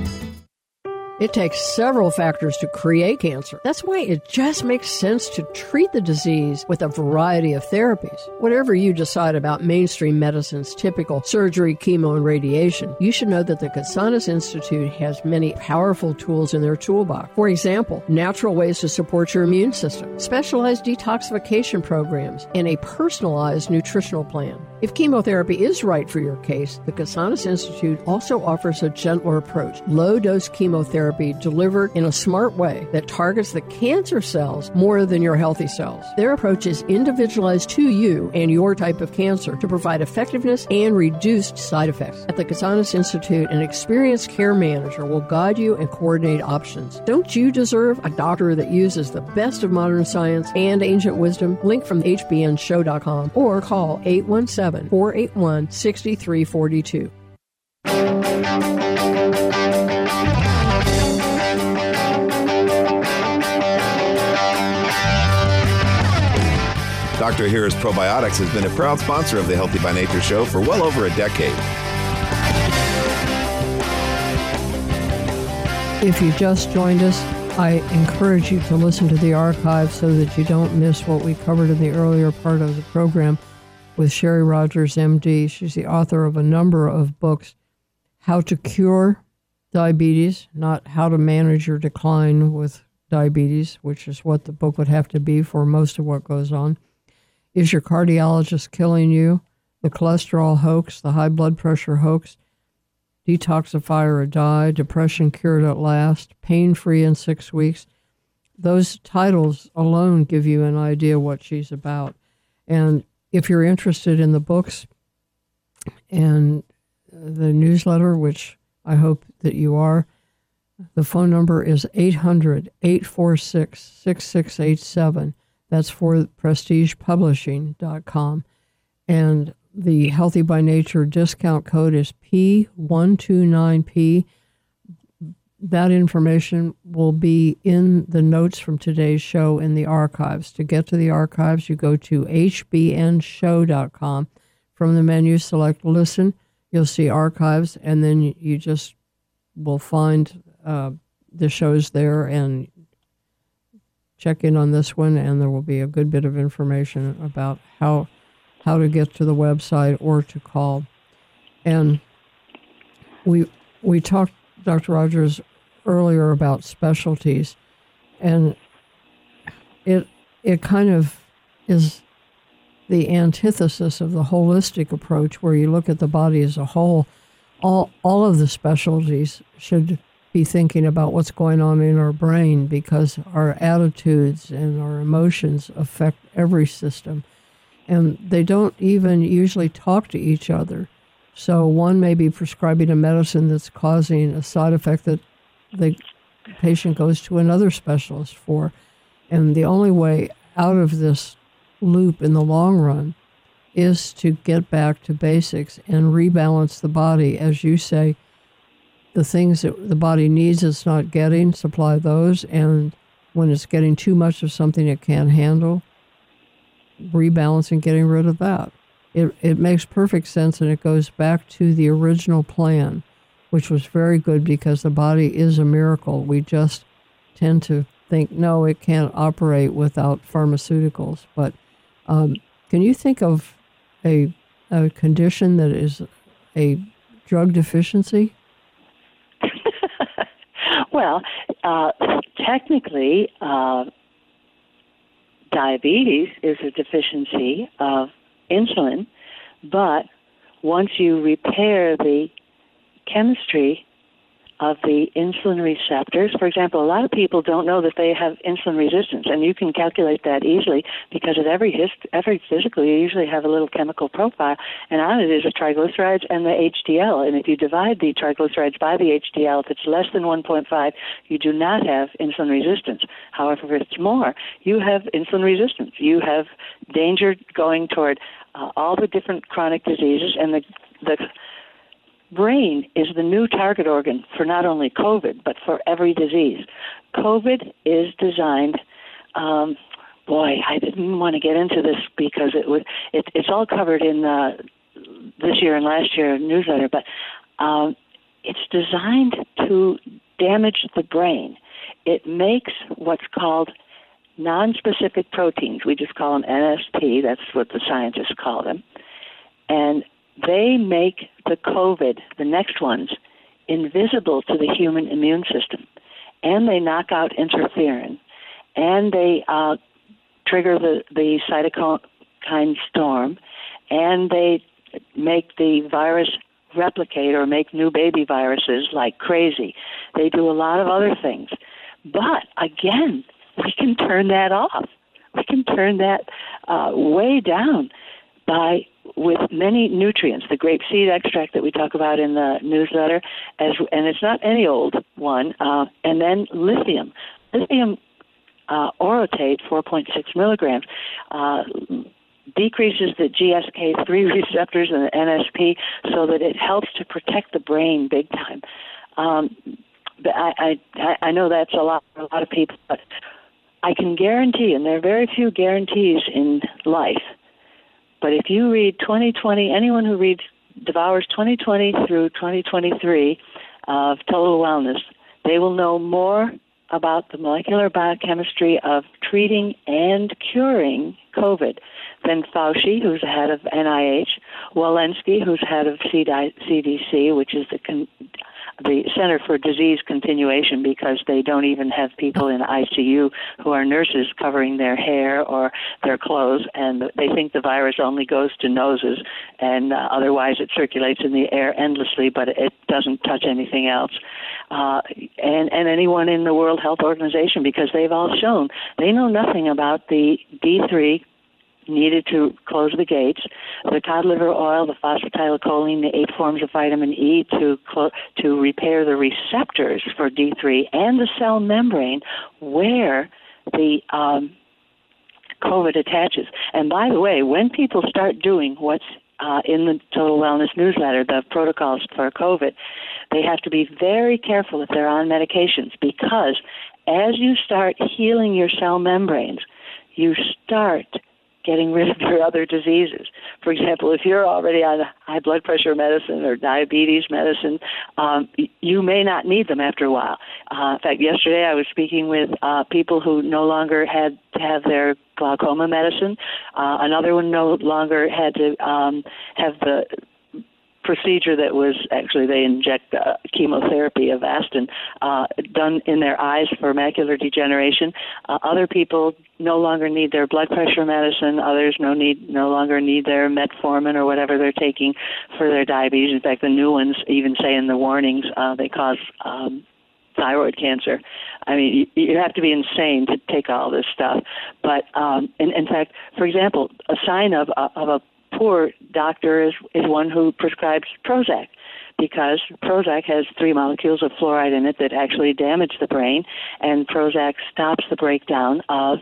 It takes several factors to create cancer. That's why it just makes sense to treat the disease with a variety of therapies. Whatever you decide about mainstream medicine's typical surgery, chemo, and radiation, you should know that the Casanas Institute has many powerful tools in their toolbox. For example, natural ways to support your immune system, specialized detoxification programs, and a personalized nutritional plan. If chemotherapy is right for your case, the Casanas Institute also offers a gentler approach, low-dose chemotherapy delivered in a smart way that targets the cancer cells more than your healthy cells. Their approach is individualized to you and your type of cancer to provide effectiveness and reduced side effects. At the Casanas Institute, an experienced care manager will guide you and coordinate options. Don't you deserve a doctor that uses the best of modern science and ancient wisdom? Link from H B N show dot com or call eight one seven, four eight one, six three four two. Doctor Here's Probiotics has been a proud sponsor of the Healthy by Nature show for well over a decade. If you just joined us, I encourage you to listen to the archive so that you don't miss what we covered in the earlier part of the program with Sherry Rogers, M D. She's the author of a number of books, How to Cure Diabetes, not How to Manage Your Decline with Diabetes, which is what the book would have to be for most of what goes on. Is Your Cardiologist Killing You? The Cholesterol Hoax, The High Blood Pressure Hoax, Detoxify or Die, Depression Cured at Last, Pain-Free in Six Weeks. Those titles alone give you an idea what she's about. And if you're interested in the books and the newsletter, which I hope that you are, the phone number is eight hundred, eight four six, six six eight seven. That's for prestige publishing dot com. And the Healthy by Nature discount code is P one two nine P. That information will be in the notes from today's show in the archives. To get to the archives, you go to H B N show dot com. From the menu, select Listen. You'll see archives, and then you just will find uh, the shows there and check in on this one, and there will be a good bit of information about how how to get to the website or to call. And we we talked, Doctor Rogers, earlier about specialties, and it it kind of is the antithesis of the holistic approach, where you look at the body as a whole. All all of the specialties should be thinking about what's going on in our brain, because our attitudes and our emotions affect every system. And they don't even usually talk to each other. So one may be prescribing a medicine that's causing a side effect that the patient goes to another specialist for. And the only way out of this loop in the long run is to get back to basics and rebalance the body. As you say, the things that the body needs it's not getting, supply those, and when it's getting too much of something it can't handle, rebalancing, getting rid of that. It it makes perfect sense, and it goes back to the original plan, which was very good because the body is a miracle. We just tend to think, no, it can't operate without pharmaceuticals. But um, can you think of a, a condition that is a drug deficiency? Well, uh, technically, uh, diabetes is a deficiency of insulin, but once you repair the chemistry of the insulin receptors, for example, a lot of people don't know that they have insulin resistance, and you can calculate that easily because at every hist- every physical you usually have a little chemical profile, and on it is the triglycerides and the H D L. And if you divide the triglycerides by the H D L, if it's less than one point five, you do not have insulin resistance. However, if it's more, you have insulin resistance. You have danger going toward uh, all the different chronic diseases, and the the brain is the new target organ for not only COVID, but for every disease. COVID is designed, um, boy, I didn't want to get into this because it would, it, it's all covered in uh, this year and last year newsletter, but um, it's designed to damage the brain. It makes what's called non-specific proteins. We just call them N S P. That's what the scientists call them. And they make the COVID, the next ones, invisible to the human immune system. And they knock out interferon. And they uh, trigger the, the cytokine storm. And they make the virus replicate or make new baby viruses like crazy. They do a lot of other things. But, again, we can turn that off. We can turn that uh, way down by with many nutrients, the grape seed extract that we talk about in the newsletter, as and it's not any old one, uh, and then lithium. Lithium uh, orotate, four point six milligrams, uh, decreases the G S K three receptors and the N S P so that it helps to protect the brain big time. Um, but I, I, I know that's a lot for a lot of people, but I can guarantee, and there are very few guarantees in life, but if you read twenty twenty, anyone who reads, devours twenty twenty through twenty twenty-three of Total Wellness, they will know more about the molecular biochemistry of treating and curing COVID than Fauci, who's the head of N I H, Walensky, who's head of C D C, which is the con- the Center for Disease Continuation, because they don't even have people in I C U who are nurses covering their hair or their clothes, and they think the virus only goes to noses, and uh, otherwise it circulates in the air endlessly, but it doesn't touch anything else. Uh, and, and anyone in the World Health Organization, because they've all shown they know nothing about the D three needed to close the gates, the cod liver oil, the phosphatidylcholine, the eight forms of vitamin E to clo- to repair the receptors for D three and the cell membrane where the um, COVID attaches. And by the way, when people start doing what's uh, in the Total Wellness newsletter, the protocols for COVID, they have to be very careful if they're on medications, because as you start healing your cell membranes, you start getting rid of your other diseases. For example, if you're already on high blood pressure medicine or diabetes medicine, um, you may not need them after a while. Uh, in fact, yesterday I was speaking with uh, people who no longer had to have their glaucoma medicine. Uh, another one no longer had to um, have the procedure that was actually they inject uh, chemotherapy, Avastin, uh, done in their eyes for macular degeneration. Uh, other people no longer need their blood pressure medicine. Others no need no longer need their metformin or whatever they're taking for their diabetes. In fact, the new ones even say in the warnings uh, they cause um, thyroid cancer. I mean, you, you have to be insane to take all this stuff. But um, in, in fact, for example, a sign of of a poor doctor is, is one who prescribes Prozac, because Prozac has three molecules of fluoride in it that actually damage the brain, and Prozac stops the breakdown of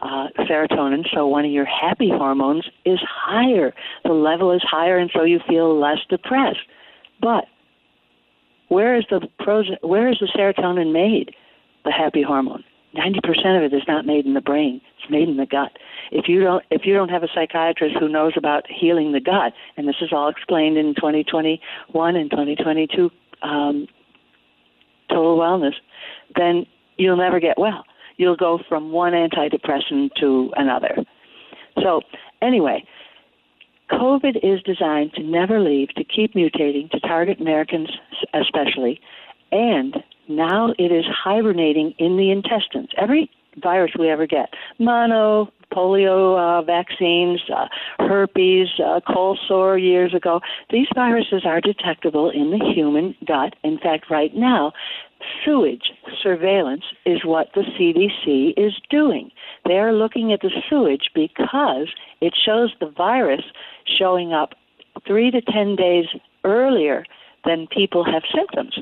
uh, serotonin, so one of your happy hormones is higher. The level is higher, and so you feel less depressed. But where is the pros, where is the serotonin made, the happy hormone? ninety percent of it is not made in the brain. It's made in the gut. If you don't, if you don't have a psychiatrist who knows about healing the gut, and this is all explained in twenty twenty-one and twenty twenty-two um, Total Wellness, then you'll never get well. You'll go from one antidepressant to another. So anyway, COVID is designed to never leave, to keep mutating, to target Americans especially, and now it is hibernating in the intestines. Every virus we ever get, mono, polio uh, vaccines, uh, herpes, uh, cold sore years ago, these viruses are detectable in the human gut. In fact, right now, sewage surveillance is what the C D C is doing. They are looking at the sewage because it shows the virus showing up three to ten days earlier than people have symptoms.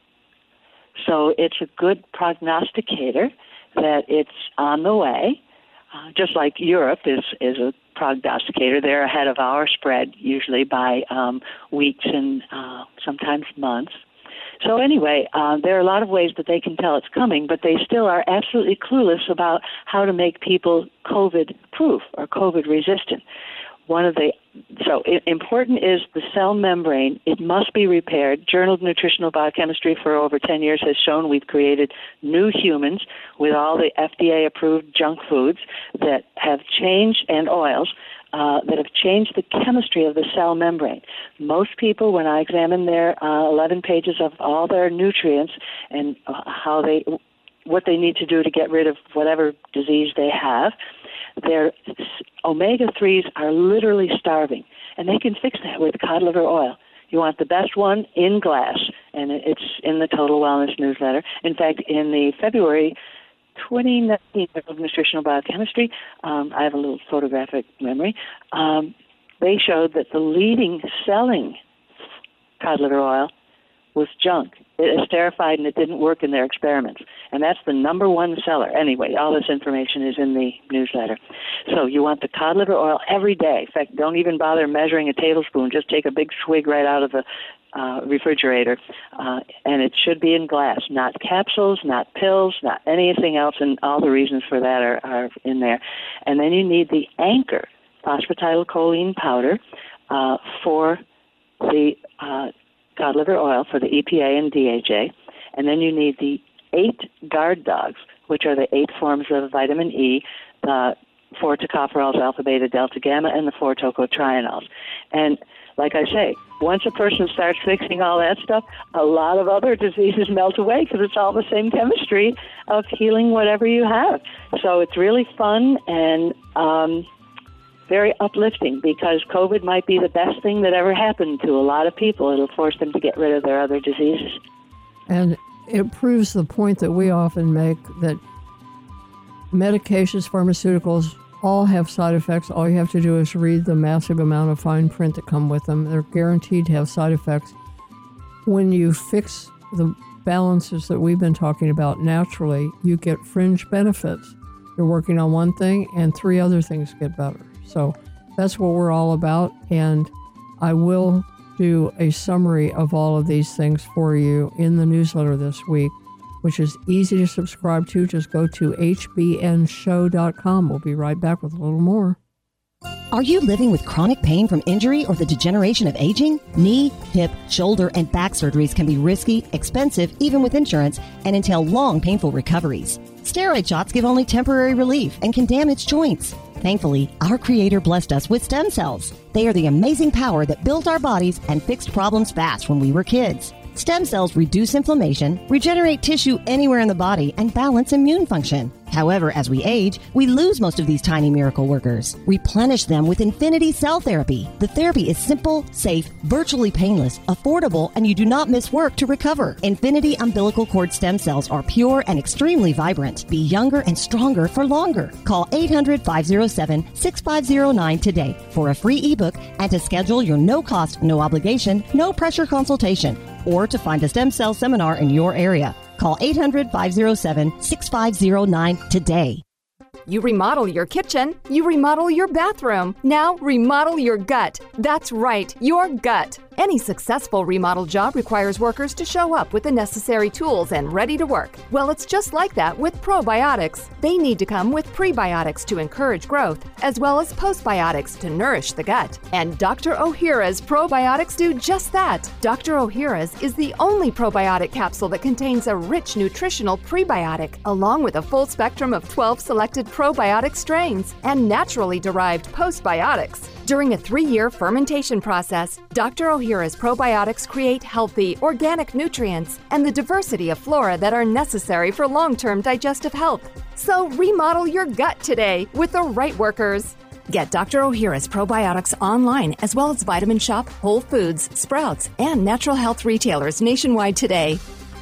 So it's a good prognosticator that it's on the way, uh, just like Europe is, is a prognosticator. They're ahead of our spread usually by um, weeks and uh, sometimes months. So anyway, uh, there are a lot of ways that they can tell it's coming, but they still are absolutely clueless about how to make people COVID-proof or COVID-resistant. One of the so it, important is the cell membrane. It must be repaired. Journal of Nutritional Biochemistry for over ten years has shown we've created new humans with all the F D A-approved junk foods that have changed, and oils, uh, that have changed the chemistry of the cell membrane. Most people, when I examine their uh, eleven pages of all their nutrients and uh, how they, what they need to do to get rid of whatever disease they have, their omega threes are literally starving, and they can fix that with cod liver oil. You want the best one in glass, and it's in the Total Wellness newsletter. In fact, in the February twenty nineteen of Nutritional Biochemistry, um, I have a little photographic memory, um, they showed that the leading selling cod liver oil was junk. It esterified, and it didn't work in their experiments. And that's the number one seller. Anyway, all this information is in the newsletter. So you want the cod liver oil every day. In fact, don't even bother measuring a tablespoon. Just take a big swig right out of the uh, refrigerator. Uh, and it should be in glass, not capsules, not pills, not anything else. And all the reasons for that are, are in there. And then you need the Anchor phosphatidylcholine powder uh, for the uh, cod liver oil, for the E P A and D H A, and then you need the eight guard dogs, which are the eight forms of vitamin E, the four tocopherols, alpha, beta, delta, gamma, and the four tocotrienols. And like I say, once a person starts fixing all that stuff, a lot of other diseases melt away because it's all the same chemistry of healing whatever you have. So it's really fun and um, very uplifting, because COVID might be the best thing that ever happened to a lot of people. It'll force them to get rid of their other diseases. And it proves the point that we often make, that medications, pharmaceuticals, all have side effects. All you have to do is read the massive amount of fine print that come with them. They're guaranteed to have side effects. When you fix the balances that we've been talking about naturally, you get fringe benefits. You're working on one thing, and three other things get better. So that's what we're all about, and I will do a summary of all of these things for you in the newsletter this week, which is easy to subscribe to. Just go to h b n show dot com. We'll be right back with a little more. Are you living with chronic pain from injury or the degeneration of aging? Knee, hip, shoulder, and back surgeries can be risky, expensive, even with insurance, and entail long, painful recoveries. Steroid shots give only temporary relief and can damage joints. Thankfully, our Creator blessed us with stem cells. They are the amazing power that built our bodies and fixed problems fast when we were kids. Stem cells reduce inflammation, regenerate tissue anywhere in the body, and balance immune function. However, as we age, we lose most of these tiny miracle workers. Replenish them with Infinity Cell Therapy. The therapy is simple, safe, virtually painless, affordable, and you do not miss work to recover. Infinity umbilical cord stem cells are pure and extremely vibrant. Be younger and stronger for longer. Call eight hundred, five oh seven, six five oh nine today for a free ebook and to schedule your no-cost, no-obligation, no-pressure consultation, or to find a stem cell seminar in your area. Call eight hundred, five oh seven, six five oh nine today. You remodel your kitchen, you remodel your bathroom. Now remodel your gut. That's right, your gut. Any successful remodel job requires workers to show up with the necessary tools and ready to work. Well, it's just like that with probiotics. They need to come with prebiotics to encourage growth, as well as postbiotics to nourish the gut. And Doctor Ohhira's probiotics do just that. Doctor Ohhira's is the only probiotic capsule that contains a rich nutritional prebiotic, along with a full spectrum of twelve selected probiotic strains and naturally derived postbiotics. During a three-year fermentation process, Doctor Ohhira's probiotics create healthy, organic nutrients and the diversity of flora that are necessary for long-term digestive health. So remodel your gut today with the right workers. Get Doctor Ohhira's probiotics online, as well as Vitamin Shop, Whole Foods, Sprouts, and natural health retailers nationwide today.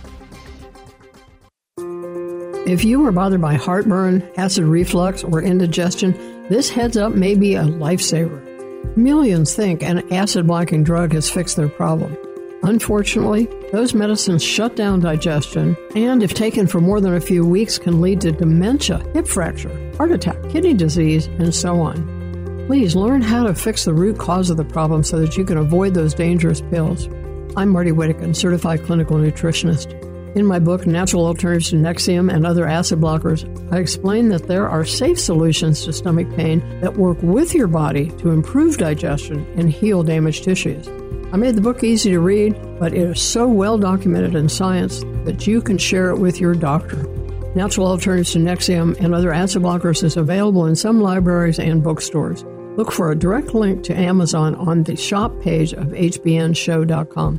If you are bothered by heartburn, acid reflux, or indigestion, this heads up may be a lifesaver. Millions think an acid-blocking drug has fixed their problem. Unfortunately, those medicines shut down digestion and, if taken for more than a few weeks, can lead to dementia, hip fracture, heart attack, kidney disease, and so on. Please learn how to fix the root cause of the problem so that you can avoid those dangerous pills. I'm Marty Whittakin, certified clinical nutritionist. In my book, Natural Alternatives to Nexium and Other Acid Blockers, I explain that there are safe solutions to stomach pain that work with your body to improve digestion and heal damaged tissues. I made the book easy to read, but it is so well documented in science that you can share it with your doctor. Natural Alternatives to Nexium and Other Acid Blockers is available in some libraries and bookstores. Look for a direct link to Amazon on the shop page of H B N show dot com.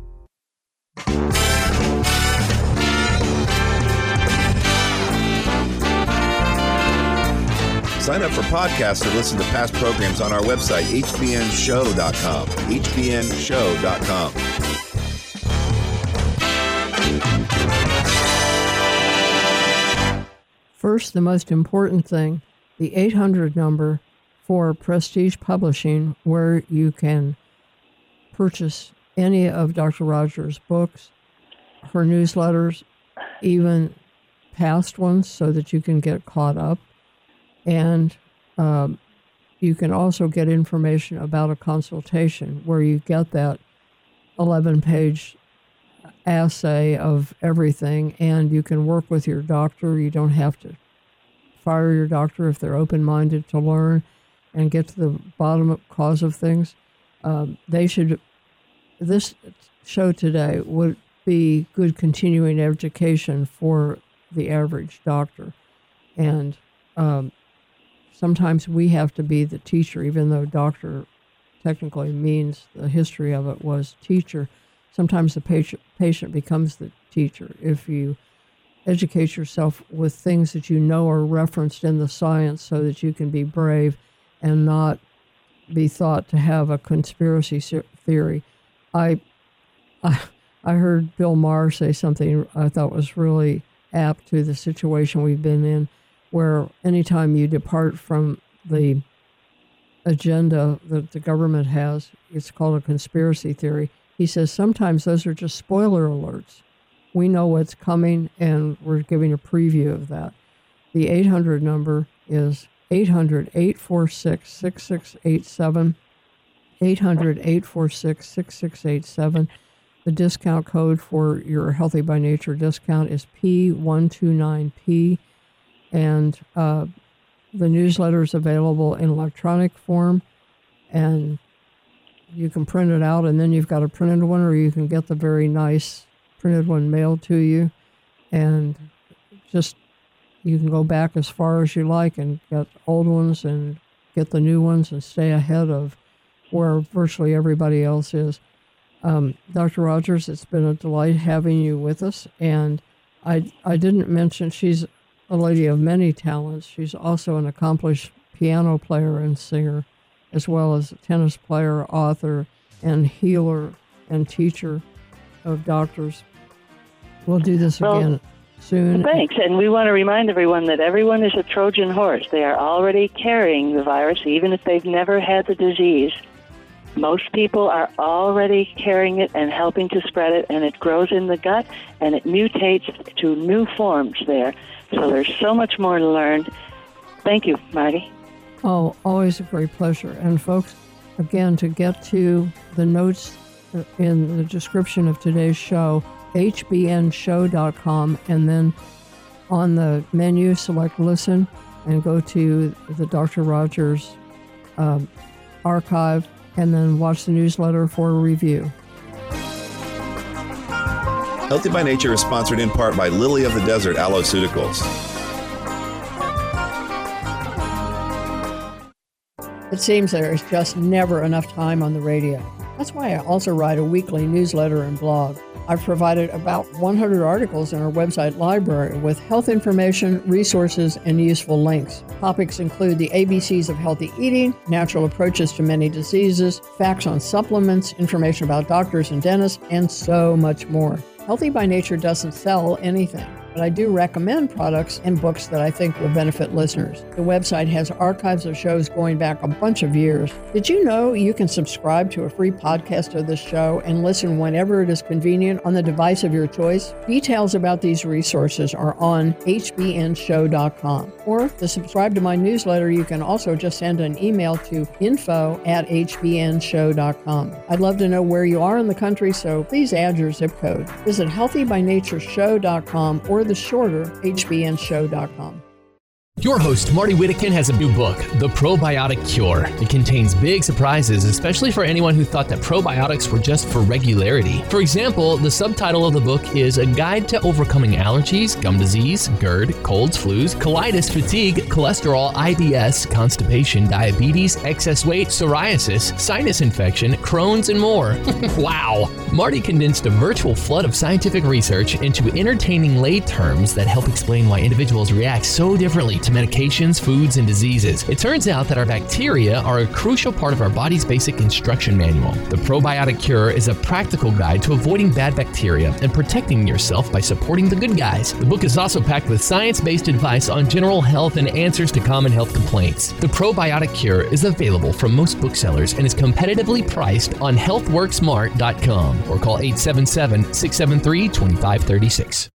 Sign up for podcasts or listen to past programs on our website, H B N show dot com. H B N show dot com. First, the most important thing, the eight hundred number for Prestige Publishing, where you can purchase any of Doctor Rogers' books, her newsletters, even past ones, so that you can get caught up. And um, you can also get information about a consultation where you get that eleven-page assay of everything, and you can work with your doctor. You don't have to fire your doctor if they're open-minded to learn and get to the bottom of cause of things. Um, they should. This show today would be good continuing education for the average doctor, and um, sometimes we have to be the teacher, even though doctor technically means the history of it was teacher. Sometimes the patient patient becomes the teacher. If you educate yourself with things that you know are referenced in the science so that you can be brave and not be thought to have a conspiracy theory. I, I, I heard Bill Maher say something I thought was really apt to the situation we've been in, where anytime you depart from the agenda that the government has, it's called a conspiracy theory. He says sometimes those are just spoiler alerts. We know what's coming, and we're giving a preview of that. The eight hundred number is eight hundred, eight four six, six six eight seven, eight hundred, eight four six, six six eight seven. The discount code for your Healthy by Nature discount is P one two nine P. And uh, the newsletter is available in electronic form, and you can print it out, and then you've got a printed one, or you can get the very nice printed one mailed to you, and just you can go back as far as you like and get old ones and get the new ones and stay ahead of where virtually everybody else is. Um, Doctor Rogers, it's been a delight having you with us, and I I didn't mention she's a lady of many talents. She's also an accomplished piano player and singer, as well as a tennis player, author, and healer and teacher of doctors. We'll do this well, again soon. Thanks. And we want to remind everyone that everyone is a Trojan horse. They are already carrying the virus, even if they've never had the disease. Most people are already carrying it and helping to spread it, and it grows in the gut, and it mutates to new forms there. So there's so much more to learn. Thank you, Marty. Oh, always a great pleasure. And folks, again, to get to the notes in the description of today's show, H B N show dot com, and then on the menu, select Listen, and go to the Doctor Rogers um, archive, and then watch the newsletter for a review. Healthy by Nature is sponsored in part by Lily of the Desert Aloeceuticals. It seems there is just never enough time on the radio. That's why I also write a weekly newsletter and blog. I've provided about one hundred articles in our website library with health information, resources, and useful links. Topics include the A B Cs of healthy eating, natural approaches to many diseases, facts on supplements, information about doctors and dentists, and so much more. Healthy by Nature doesn't sell anything, but I do recommend products and books that I think will benefit listeners. The website has archives of shows going back a bunch of years. Did you know you can subscribe to a free podcast of this show and listen whenever it is convenient on the device of your choice? Details about these resources are on H B N show dot com. Or to subscribe to my newsletter, you can also just send an email to info at H B N show dot com. I'd love to know where you are in the country, so please add your zip code. Visit healthy by nature show dot com or the shorter H B N show dot com. Your host, Marty Whittakin, has a new book, The Probiotic Cure. It contains big surprises, especially for anyone who thought that probiotics were just for regularity. For example, the subtitle of the book is A Guide to Overcoming Allergies, Gum Disease, GERD, Colds, Flus, Colitis, Fatigue, Cholesterol, I B S, Constipation, Diabetes, Excess Weight, Psoriasis, Sinus Infection, Crohn's, and more. Wow! Marty condensed a virtual flood of scientific research into entertaining lay terms that help explain why individuals react so differently to medications, foods, and diseases. It turns out that our bacteria are a crucial part of our body's basic instruction manual. The Probiotic Cure is a practical guide to avoiding bad bacteria and protecting yourself by supporting the good guys. The book is also packed with science-based advice on general health and answers to common health complaints. The Probiotic Cure is available from most booksellers and is competitively priced on health work smart dot com or call eight seven seven, six seven three, two five three six.